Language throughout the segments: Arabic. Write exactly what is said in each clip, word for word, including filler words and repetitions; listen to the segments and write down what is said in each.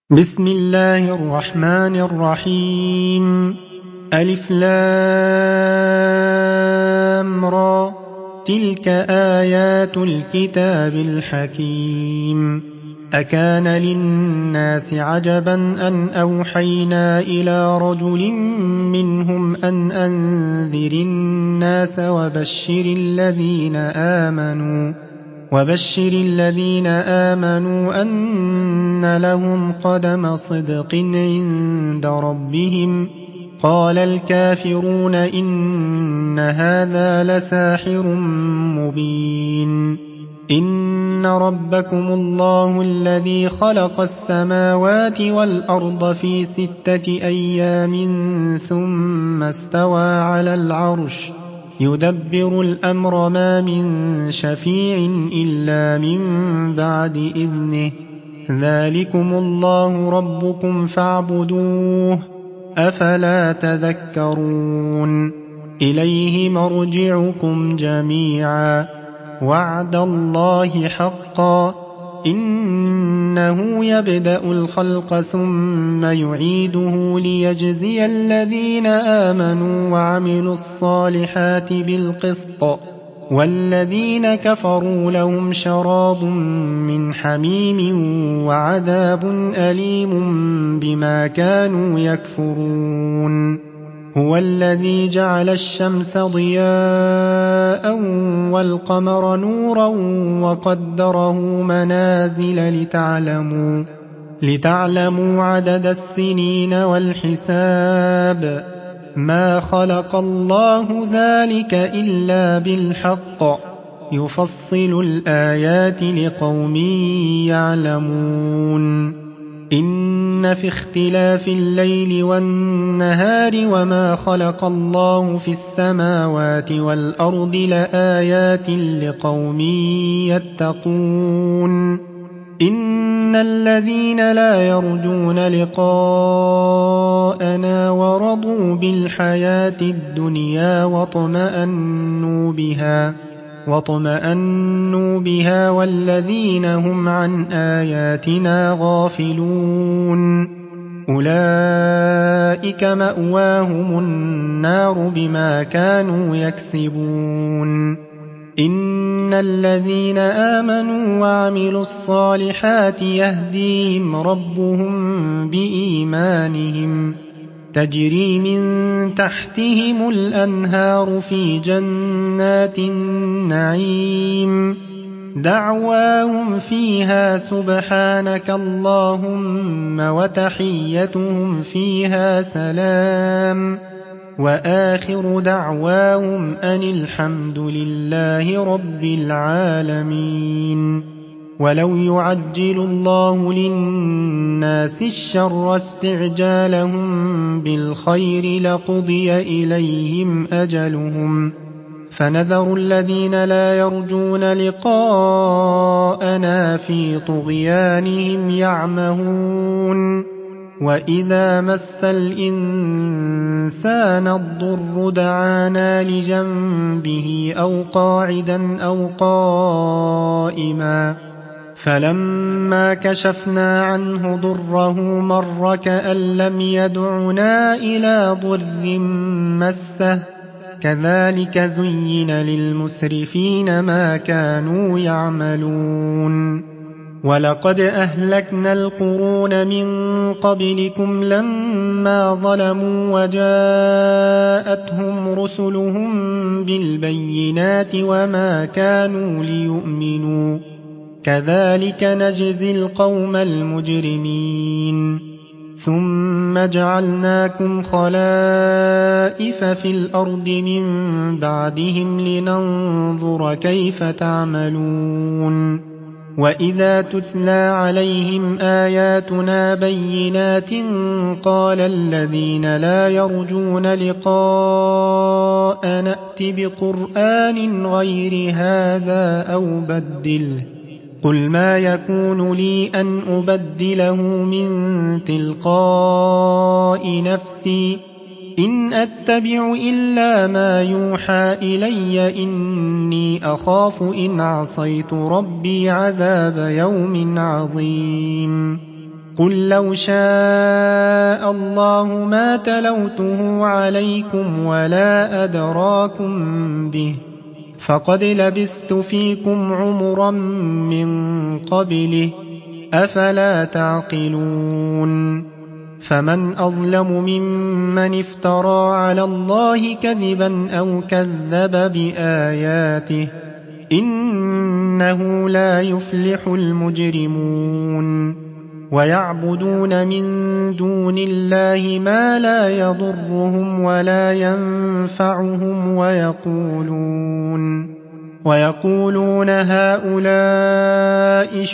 بسم الله الرحمن الرحيم. ألف لام را، تلك آيات الكتاب الحكيم. أكان للناس عجبا أن أوحينا إلى رجل منهم أن أنذر الناس وبشر الذين آمنوا وبشر الذين آمنوا أن لهم قدم صدق عند ربهم. قال الكافرون إن هذا لساحر مبين. إن ربكم الله الذي خلق السماوات والأرض في ستة أيام ثم استوى على العرش يدبر الأمر ما من شفيع إلا من بعد إذنه. ذلكم الله ربكم فاعبدوه، أفلا تذكرون. إليه مرجعكم جميعا، وعد الله حقا، إنه يبدأ الخلق ثم يعيده ليجزي الذين آمنوا وعملوا الصالحات بالقسط، والذين كفروا لهم شراب من حميم وعذاب أليم بما كانوا يكفرون. هو الذي جعل الشمس ضياء والقمر نورا وقدره منازل لتعلموا لتعلموا عدد السنين والحساب. ما خلق الله ذلك إلا بالحق، يفصل الآيات لقوم يعلمون. إن في اختلاف الليل والنهار وما خلق الله في السماوات والأرض لآيات لقوم يتقون. إن الذين لا يرجون لقاءنا ورضوا بالحياة الدنيا واطمأنوا بها واطمأنوا بها والذين هم عن آياتنا غافلون أولئك مأواهم النار بما كانوا يكسبون. إن الذين آمنوا وعملوا الصالحات يهديهم ربهم بإيمانهم، تجري من تحتهم الأنهار في جنات النعيم، دعواهم فيها سبحانك اللهم وتحيتهم فيها سلام، وآخر دعواهم أن الحمد لله رب العالمين. ولو يعجل الله للناس الشر استعجالهم بالخير لقضي إليهم أجلهم، فنذر الذين لا يرجون لقاءنا في طغيانهم يعمهون. وإذا مس الإنسان الضر دعانا لجنبه أو قاعدا أو قائما، فلما كشفنا عنه ضره مر كأن لم يدعنا إلى ضر مسه. كذلك زين للمسرفين ما كانوا يعملون. ولقد أهلكنا القرون من قبلكم لما ظلموا وجاءتهم رسلهم بالبينات وما كانوا ليؤمنوا، كذلك نجزي القوم المجرمين. ثم جعلناكم خلائف في الأرض من بعدهم لننظر كيف تعملون. وإذا تتلى عليهم آياتنا بينات قال الذين لا يرجون لقاء نأت بقرآن غير هذا أو بدله، قل ما يكون لي أن أبدله من تلقاء نفسي، إن أتبع إلا ما يوحى إلي إني أخاف إن عصيت ربي عذاب يوم عظيم. قل لو شاء الله ما تلوته عليكم ولا أدراكم به فقد لبثت فيكم عمرا من قبله أفلا تعقلون فمن أظلم ممن افترى على الله كذبا أو كذب بآياته إنه لا يفلح المجرمون ويعبدون من دون الله ما لا يضرهم ولا ينفعهم ويقولون ويقولون هؤلاء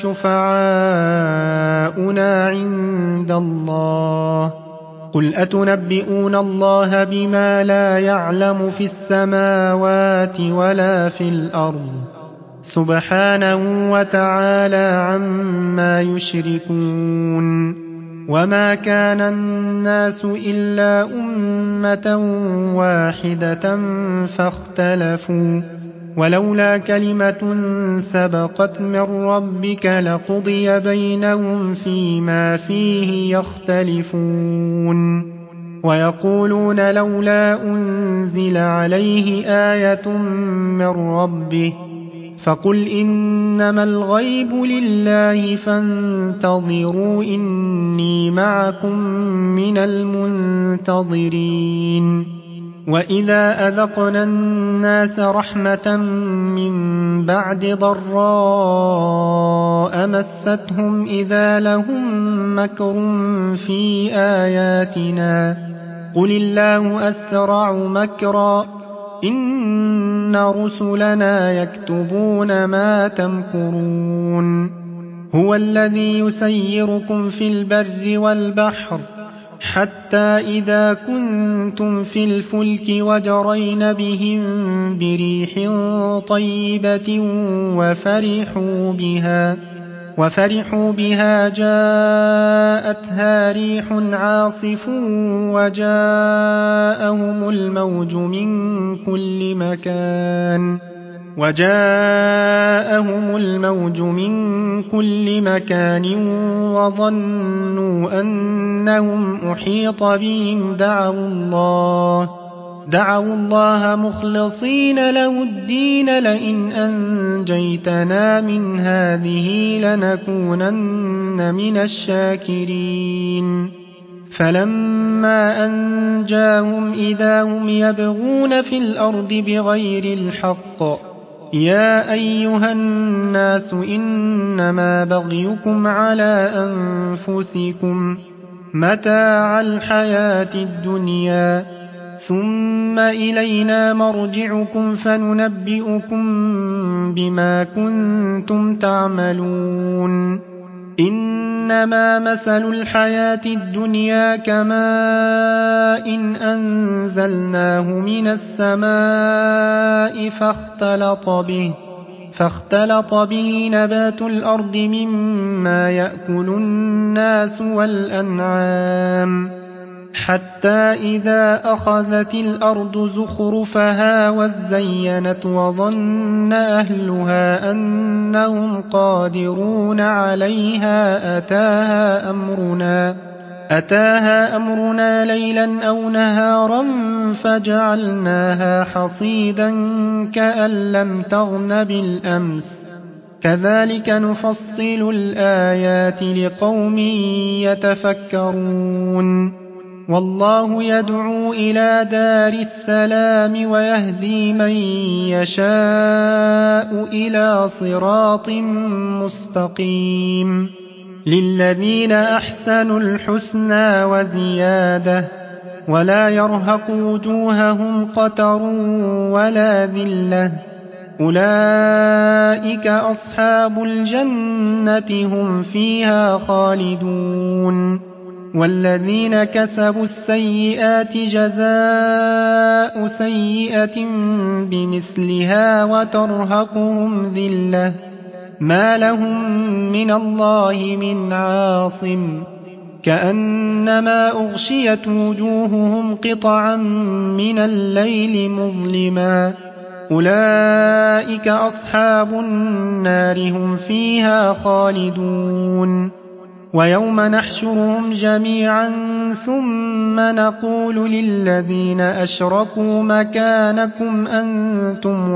شفعاؤنا عند الله قل أتنبئون الله بما لا يعلم في السماوات ولا في الأرض سبحانه وتعالى عما يشركون وما كان الناس إلا أمة واحدة فاختلفوا ولولا كلمة سبقت من ربك لقضي بينهم فيما فيه يختلفون ويقولون لولا أنزل عليه آية من ربه فقل إنما الغيب لله فانتظروا إني معكم من المنتظرين وإذا أذقنا الناس رحمة من بعد ضراء مستهم إذا لهم مكر في آياتنا قل الله أسرع مكرا إن رسلنا يكتبون ما تمكرون هو الذي يسيركم في البر والبحر حتى إذا كنتم في الفلك وجرين بهم بريح طيبة وفرحوا بها وفرحوا بها جاءتها ريح عاصف وجاءهم الموج من كل مكان وجاءهم الموج من كل مكان وظنوا أنهم أحيط بهم دعوا الله دعوا الله مخلصين له الدين لئن أنجيتنا من هذه لنكونن من الشاكرين فلما أنجاهم إذا هم يبغون في الأرض بغير الحق يا أيها الناس إنما بغيكم على أنفسكم متاع الحياة الدنيا ثم إلينا مرجعكم فننبئكم بما كنتم تعملون إنما مثل الحياة الدنيا كماء إن أنزلناه من السماء فاختلط به فاختلط به نبات الأرض مما يأكل الناس والأنعام حتى إذا أخذت الأرض زخرفها وزينت وظن أهلها أنهم قادرون عليها أتاها أمرنا أتاها أمرنا ليلا أو نهارا فجعلناها حصيدا كأن لم تغن بالأمس كذلك نفصل الآيات لقوم يتفكرون والله يدعو إلى دار السلام ويهدي من يشاء إلى صراط مستقيم للذين أحسنوا الحسنى وزيادة ولا يرهق وجوههم قتر ولا ذلة أولئك أصحاب الجنة هم فيها خالدون والذين كسبوا السيئات جزاء سيئة بمثلها وترهقهم ذلة ما لهم من الله من عاصم كأنما أغشيت وجوههم قطعا من الليل مظلما أولئك أصحاب النار هم فيها خالدون ويوم نحشرهم جميعا ثم نقول للذين أشركوا مكانكم أنتم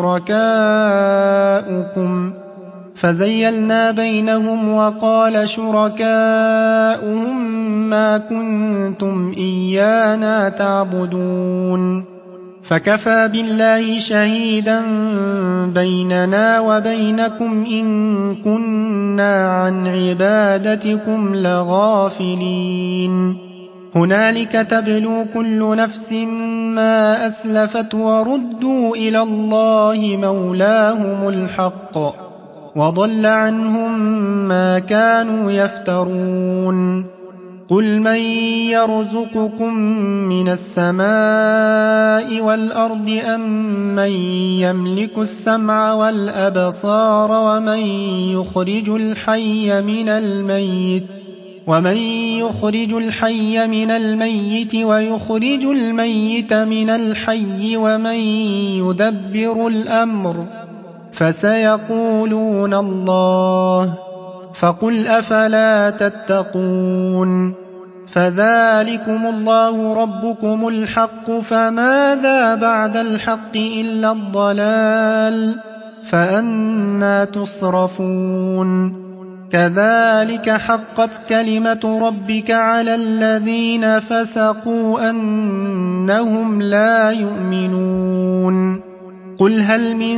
وشركاؤكم فزيلنا بينهم وقال شركاؤهم ما كنتم إيانا تعبدون فكفى بالله شهيدا بيننا وبينكم إن كنا عن عبادتكم لغافلين هنالك تبلو كل نفس ما أسلفت وردوا إلى الله مولاهم الحق وضل عنهم ما كانوا يفترون قل من يرزقكم من السماء والأرض أم من يملك السمع والأبصار ومن يخرج الحي من الميت ومن يخرج الحي من الميت ويخرج الميت من الحي ومن يدبر الأمر فسيقولون الله فقل أفلا تتقون فذلكم الله ربكم الحق فماذا بعد الحق إلا الضلال فأنى تصرفون كذلك حقت كلمة ربك على الذين فسقوا أنهم لا يؤمنون قل هل من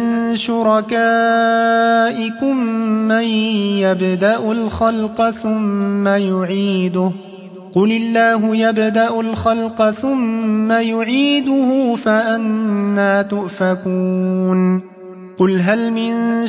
شركائكم من يبدأ الخلق ثم يعيده قل الله يبدأ الخلق ثم يعيده فأنى تؤفكون قل هل من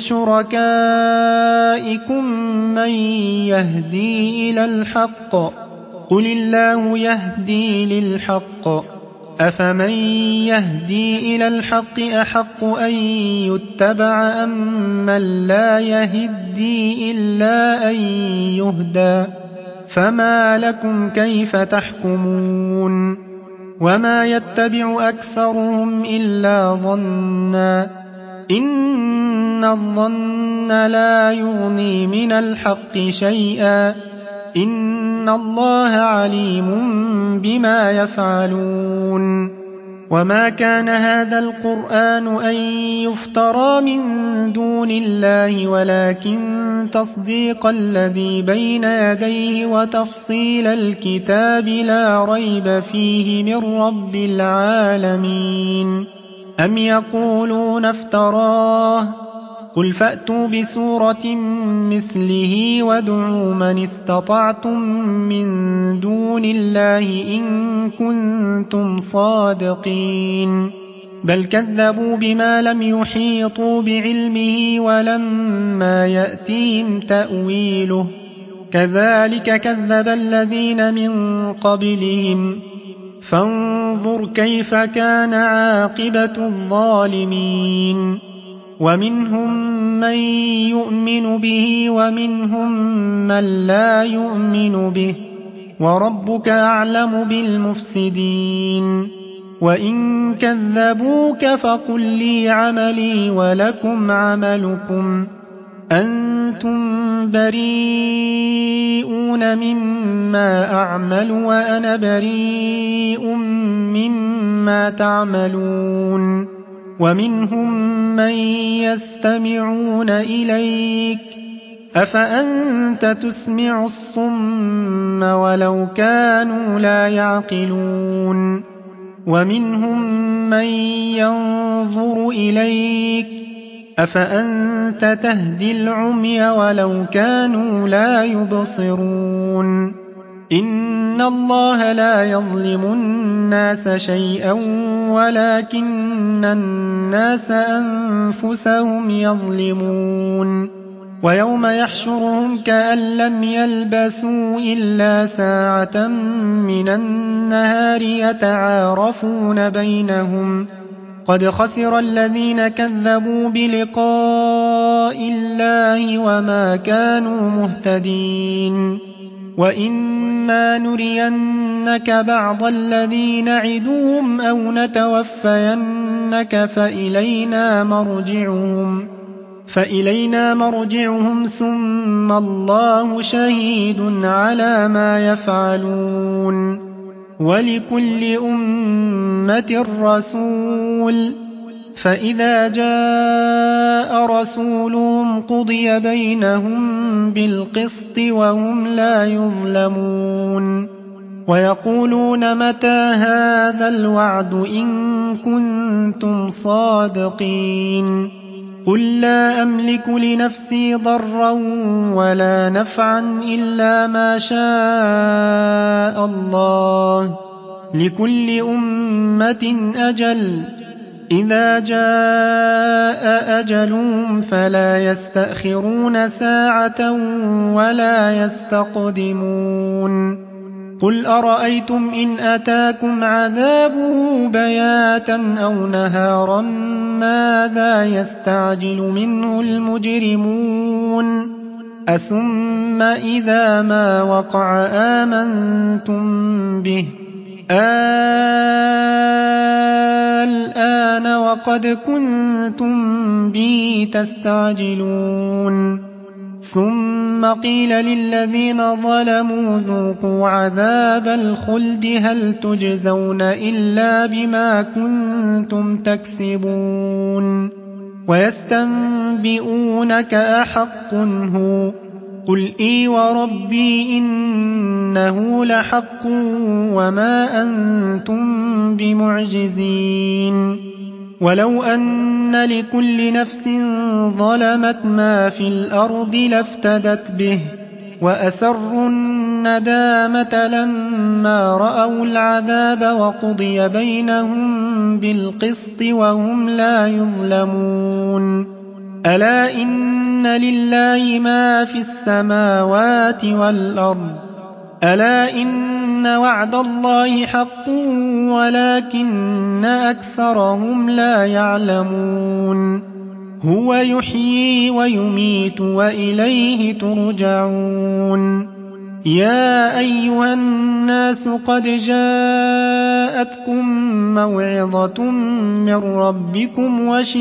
شركائكم من يهدي إلى الحق قل الله يهدي للحق أفمن يهدي إلى الحق أحق أن يتبع أم من لا يهدي إلا أن يهدى فما لكم كيف تحكمون وما يتبع أكثرهم إلا ظنا إن الظن لا يغني من الحق شيئا إن الله عليم بما يفعلون وما كان هذا القرآن أن يفترى من دون الله ولكن تصديق الذي بين يديه وتفصيل الكتاب لا ريب فيه من رب العالمين أم يقولون افتراه قل فأتوا بسورة مثله وادعوا من استطعتم من دون الله إن كنتم صادقين بل كذبوا بما لم يحيطوا بعلمه ولما يأتيهم تأويله كذلك كذب الذين من قبلهم فانظر كيف كان عاقبة الظالمين ومنهم من يؤمن به ومنهم من لا يؤمن به وربك أعلم بالمفسدين وإن كذبوك فقل لي عملي ولكم عملكم أنتم بريئون مما أعمل وأنا بريء مما تعملون ومنهم من يستمعون إليك أفأنت تسمع الصم ولو كانوا لا يعقلون ومنهم من ينظر إليك أفأنت تهدي العمي ولو كانوا لا يبصرون إن الله لا يظلم الناس شيئا ولكن الناس أنفسهم يظلمون ويوم يحشرهم كأن لم يلبثوا إلا ساعة من النهار يتعارفون بينهم قد خسر الذين كذبوا بلقاء الله وما كانوا مهتدين وإما نرينك بعض الذي نعدهم أو نتوفينك فإلينا مرجعهم فإلينا مرجعهم ثم الله شهيد على ما يفعلون ولكل أمة رسول فإذا جاء رسولهم قضي بينهم بالقسط وهم لا يظلمون ويقولون متى هذا الوعد إن كنتم صادقين قل لا أملك لنفسي ضرا ولا نفعا إلا ما شاء الله لكل أمة أجل إذا جاء أجلهم فلا يستأخرون ساعة ولا يستقدمون قل أرأيتم إن أتاكم عذابه بياتا أو نهارا ماذا يستعجل منه المجرمون أثم إذا ما وقع آمنتم به الآن وقد كنتم به تستعجلون ثم قيل للذين ظلموا ذوقوا عذاب الخلد هل تجزون إلا بما كنتم تكسبون ويستنبئونك أحق هو قل إي وربي إنه لحق وما أنتم بمعجزين ولو أن لكل نفس ظلمت ما في الأرض لافتدت به وأسروا الندامة لما رأوا العذاب وقضي بينهم بالقسط وهم لا يظلمون ألا إن لله ما في السماوات والأرض ألا إن وعد الله حق ولكن أكثرهم لا يعلمون هو يحيي ويميت وإليه ترجعون يا أيها الناس قد جاءتكم موعظة من ربكم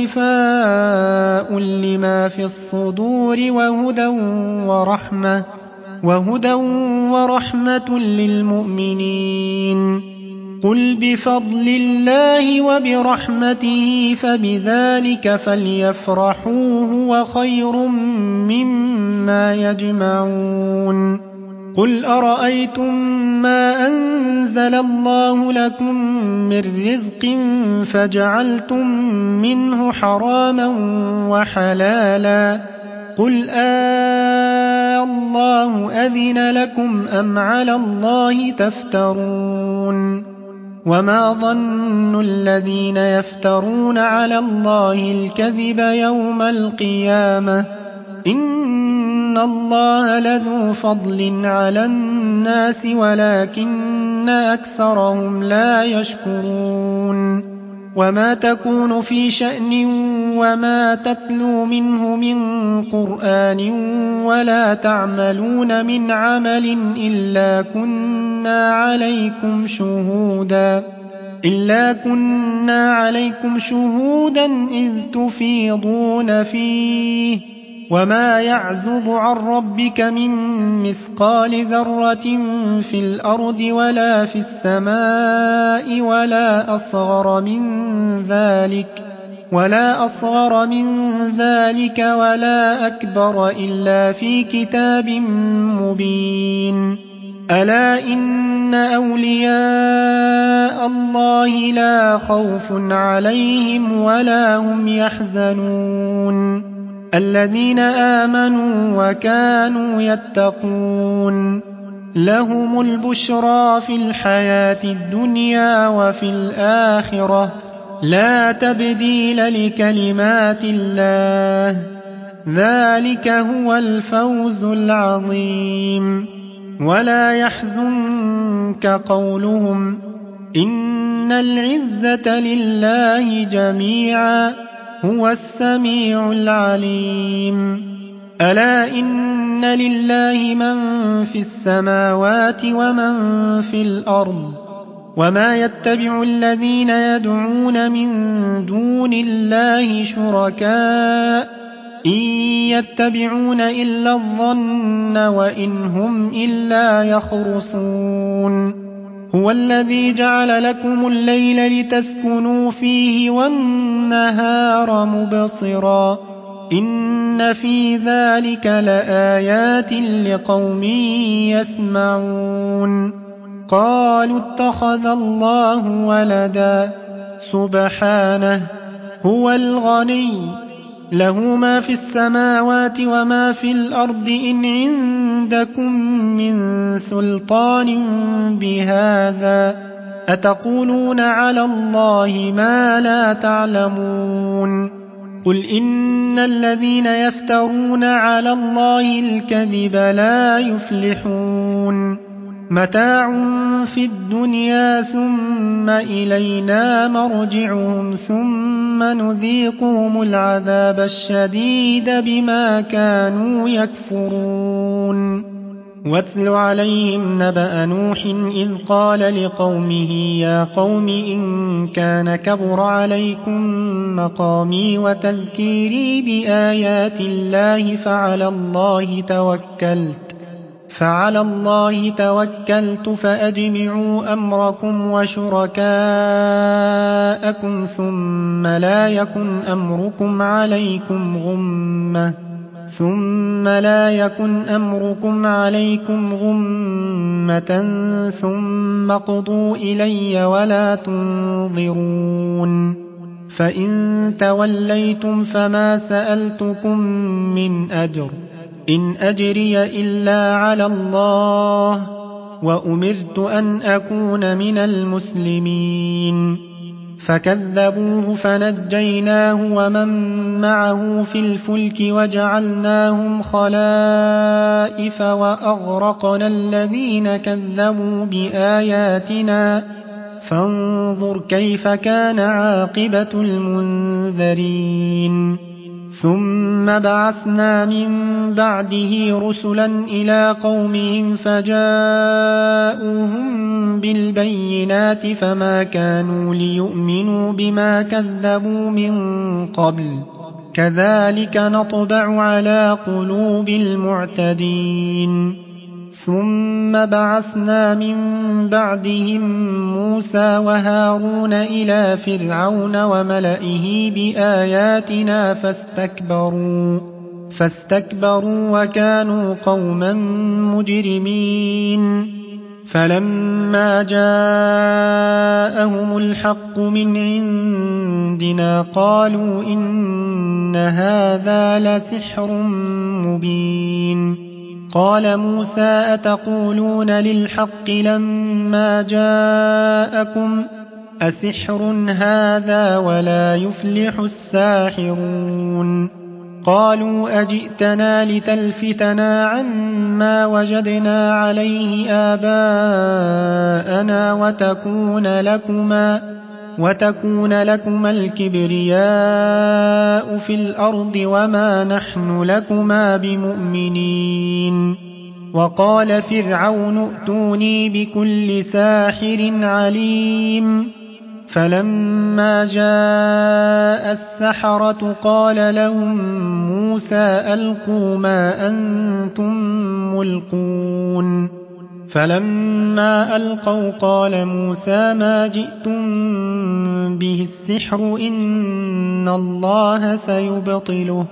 وشفاء لما في الصدور وهدى ورحمة وهدى ورحمة للمؤمنين قل بفضل الله وبرحمته فبذلك فليفرحوا هو خير مما يجمعون قل أرأيتم ما أنزل الله لكم من رزق فجعلتم منه حراما وحلالا قل آه الله أذن لكم أم على الله تفترون وما ظن الذين يفترون على الله الكذب يوم القيامة إن الله لذو فضل على الناس ولكن أكثرهم لا يشكرون وما تكون في شأن وما تتلو منه من قرآن ولا تعملون من عمل إلا كنا عليكم شهودا إلا كنا عليكم شهودا إذ تفيضون فيه وما يعزب عن ربك من مثقال ذرة في الأرض ولا في السماء ولا أصغر من ذلك ولا أصغر من ذلك ولا أكبر إلا في كتاب مبين ألا إن أولياء الله لا خوف عليهم ولا هم يحزنون الذين آمنوا وكانوا يتقون لهم البشرى في الحياة الدنيا وفي الآخرة لا تبديل لكلمات الله ذلك هو الفوز العظيم ولا يحزنك قولهم إن العزة لله جميعا هو السميع العليم ألا إن لله من في السماوات ومن في الأرض وما يتبع الذين يدعون من دون الله شركاء إن يتبعون إلا الظن وإن هم إلا يخرصون هو الذي جعل لكم الليل لتسكنوا فيه والنهار مبصرا إن في ذلك لآيات لقوم يسمعون قالوا اتخذ الله ولدا سبحانه هو الغني له ما في السماوات وما في الأرض إن عندكم من سلطان بهذا أتقولون على الله ما لا تعلمون قل إن الذين يفترون على الله الكذب لا يفلحون متاع في الدنيا ثم إلينا مرجعهم ثم نذيقهم العذاب الشديد بما كانوا يكفرون واتل عليهم نبأ نوح إذ قال لقومه يا قوم إن كان كبر عليكم مقامي وتذكيري بآيات الله فعلى الله توكلت فعلى الله توكلت فأجمعوا أمركم وشركاءكم ثم لا يكن أمركم عليكم غمة ثم لا يكن أمركم عليكم غمة ثم اقضوا إلي ولا تنظرون فإن توليتم فما سألتكم من أجر إن أجري إلا على الله وأمرت أن أكون من المسلمين فكذبوه فنجيناه ومن معه في الفلك وجعلناهم خلائف وأغرقنا الذين كذبوا بآياتنا فانظر كيف كان عاقبة المنذرين ثم بعثنا من بعده رسلا إلى قومهم فجاءوهم بالبينات فما كانوا ليؤمنوا بما كذبوا من قبل كذلك نطبع على قلوب المعتدين ثم بعثنا من بعدهم موسى وهارون إلى فرعون وملئه بآياتنا فاستكبروا فاستكبروا وكانوا قوما مجرمين فلما جاءهم الحق من عندنا قالوا إن هذا لسحر مبين قال موسى أتقولون للحق لما جاءكم أسحر هذا ولا يفلح الساحرون قالوا أجئتنا لتلفتنا عما وجدنا عليه آباءنا وتكون لكما وتكون لكما الكبرياء في الأرض وما نحن لكما بمؤمنين وقال فرعون ائتوني بكل ساحر عليم فلما جاء السحرة قال لهم موسى ألقوا ما أنتم ملقون فلما ألقوا قال موسى ما جئتم به السحر إن الله سيبطله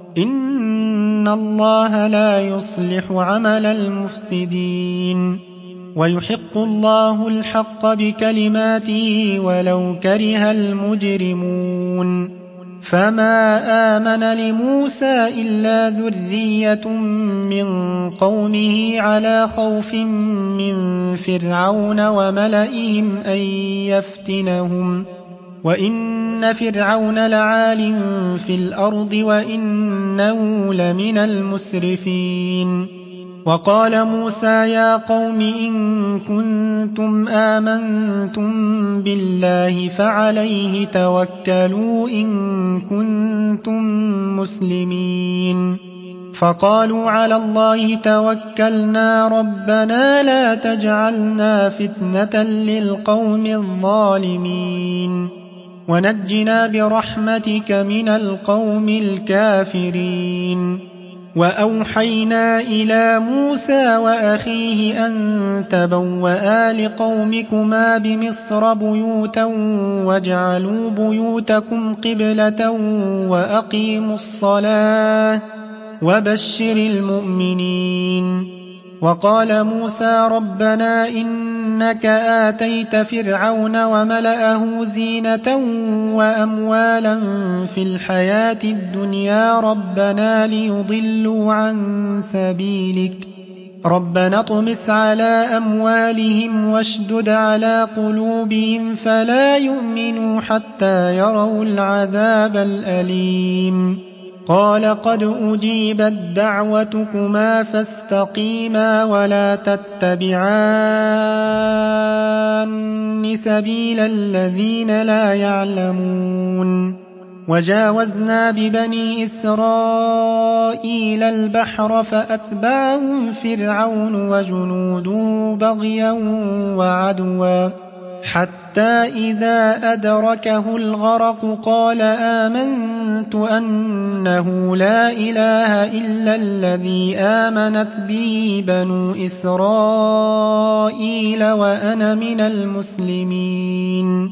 إن الله لا يصلح عمل المفسدين ويحق الله الحق بكلماته ولو كره المجرمون فما آمن لموسى إلا ذرية من قومه على خوف من فرعون وملئهم أن يفتنهم وإن فرعون لعال في الأرض وإنه لمن المسرفين وقال موسى يا قوم إن كنتم آمنتم بالله فعليه توكلوا إن كنتم مسلمين فقالوا على الله توكلنا ربنا لا تجعلنا فتنة للقوم الظالمين ونجنا برحمتك من القوم الكافرين. وأوحينا إلى موسى وأخيه أن تبوأ لقومكما بمصر بيوتا واجعلوا بيوتكم قبلة وأقيموا الصلاة وبشر المؤمنين. وقال موسى ربنا إنك آتيت فرعون وملأه زينة وأموالا في الحياة الدنيا ربنا ليضلوا عن سبيلك ربنا اطمس على أموالهم واشدد على قلوبهم فلا يؤمنوا حتى يروا العذاب الأليم. قال قد أجيبت دعوتكما فاستقيما ولا تتبعان سبيل الذين لا يعلمون. وجاوزنا ببني إسرائيل البحر فأتبعهم فرعون وجنوده بغيا وعدوا حتى إذا أدركه الغرق قال آمنت أنه لا إله إلا الذي آمنت به بنو إسرائيل وأنا من المسلمين.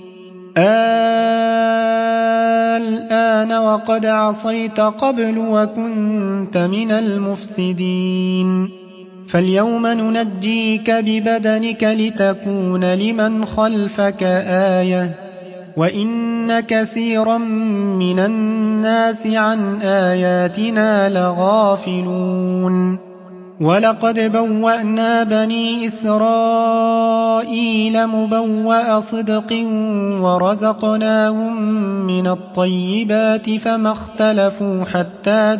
الآن وقد عصيت قبل وكنت من المفسدين. فاليوم ننجيك ببدنك لتكون لمن خلفك آية وإن كثيرا من الناس عن آياتنا لغافلون. ولقد بوأنا بني إسرائيل مبوأ صدق ورزقناهم من الطيبات فما اختلفوا حتى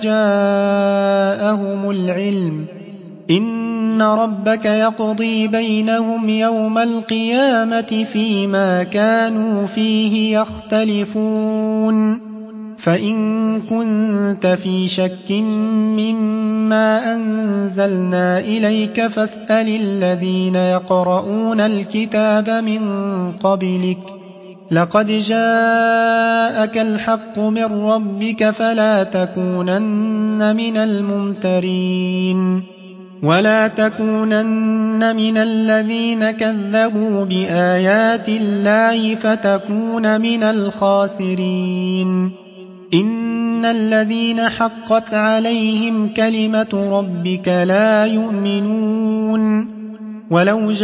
جاءهم العلم إن ربك يقضي بينهم يوم القيامة فيما كانوا فيه يختلفون. فإن كنت في شك مما أنزلنا إليك فاسأل الذين يقرؤون الكتاب من قبلك لقد جاءك الحق من ربك فلا تكونن من الممترين. ولا تكونن من الذين كذبوا بآيات الله فتكون من الخاسرين. إن الذين حقت عليهم كلمة ربك لا يؤمنون ولو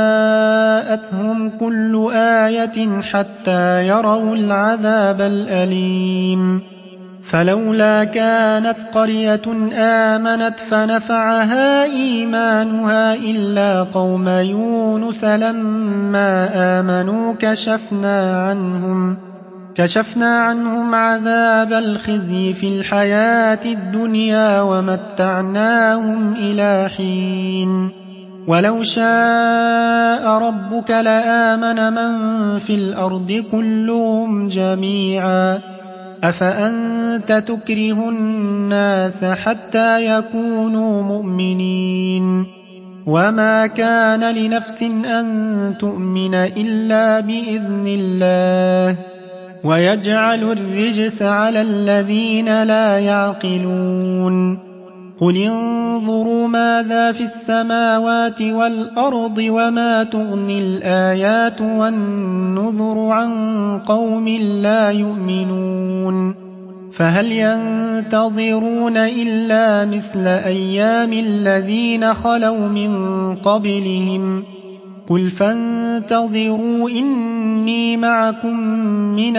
جاءتهم كل آية حتى يروا العذاب الأليم. فلولا كانت قرية آمنت فنفعها إيمانها إلا قوم يونس لما آمنوا كشفنا عنهم كشفنا عنهم عذاب الخزي في الحياة الدنيا ومتعناهم إلى حين. ولو شاء ربك لآمن من في الأرض كلهم جميعا أفأنت تكره الناس حتى يكونوا مؤمنين. وما كان لنفس أن تؤمن إلا بإذن الله ويجعل الرجس على الذين لا يعقلون. قل انظروا ماذا في السماوات والأرض وما تغني الآيات والنذر عن قوم لا يؤمنون. فهل ينتظرون إلا مثل أيام الذين خلوا من قبلهم قل فانتظروا إني معكم من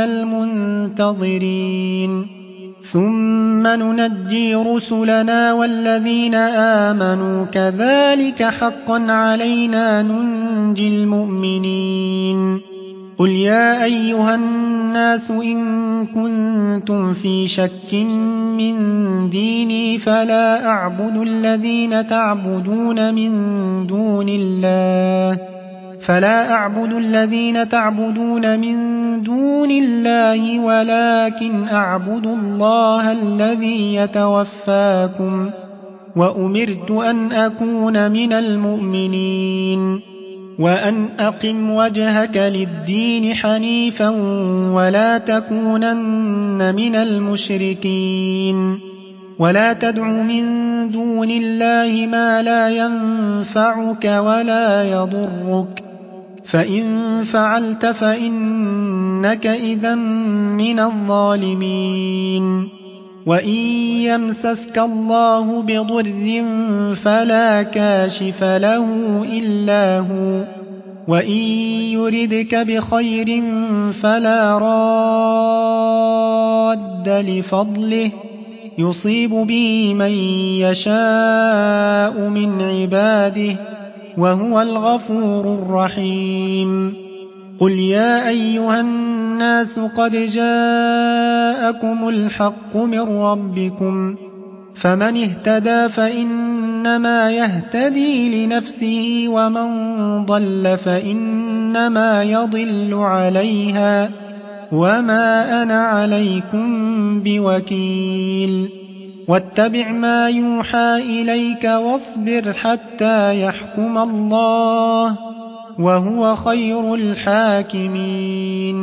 المنتظرين. ثم ننجي رسلنا والذين آمنوا كذلك حقا علينا ننجي المؤمنين. قل يا أيها الناس إن كنتم في شك من ديني فلا أعبد الذين تعبدون من دون الله فلا أعبد الذين تعبدون من دون الله ولكن أعبد الله الذي يتوفاكم وأمرت أن أكون من المؤمنين. وأن أقم وجهك للدين حنيفا ولا تكونن من المشركين ولا تدع من دون الله ما لا ينفعك ولا يضرك فإن فعلت فإنك إذا من الظالمين وإن يمسسك الله بضر فلا كاشف له إلا هو وإن يردك بخير فلا راد لفضله يصيب به من يشاء من عباده وهو الغفور الرحيم قل يا أيها الناس قد جاءكم الحق من ربكم فمن اهتدى فإنما يهتدي لنفسه ومن ضل فإنما يضل عليها وما أنا عليكم بوكيل واتبع ما يوحى إليك واصبر حتى يحكم الله وهو خير الحاكمين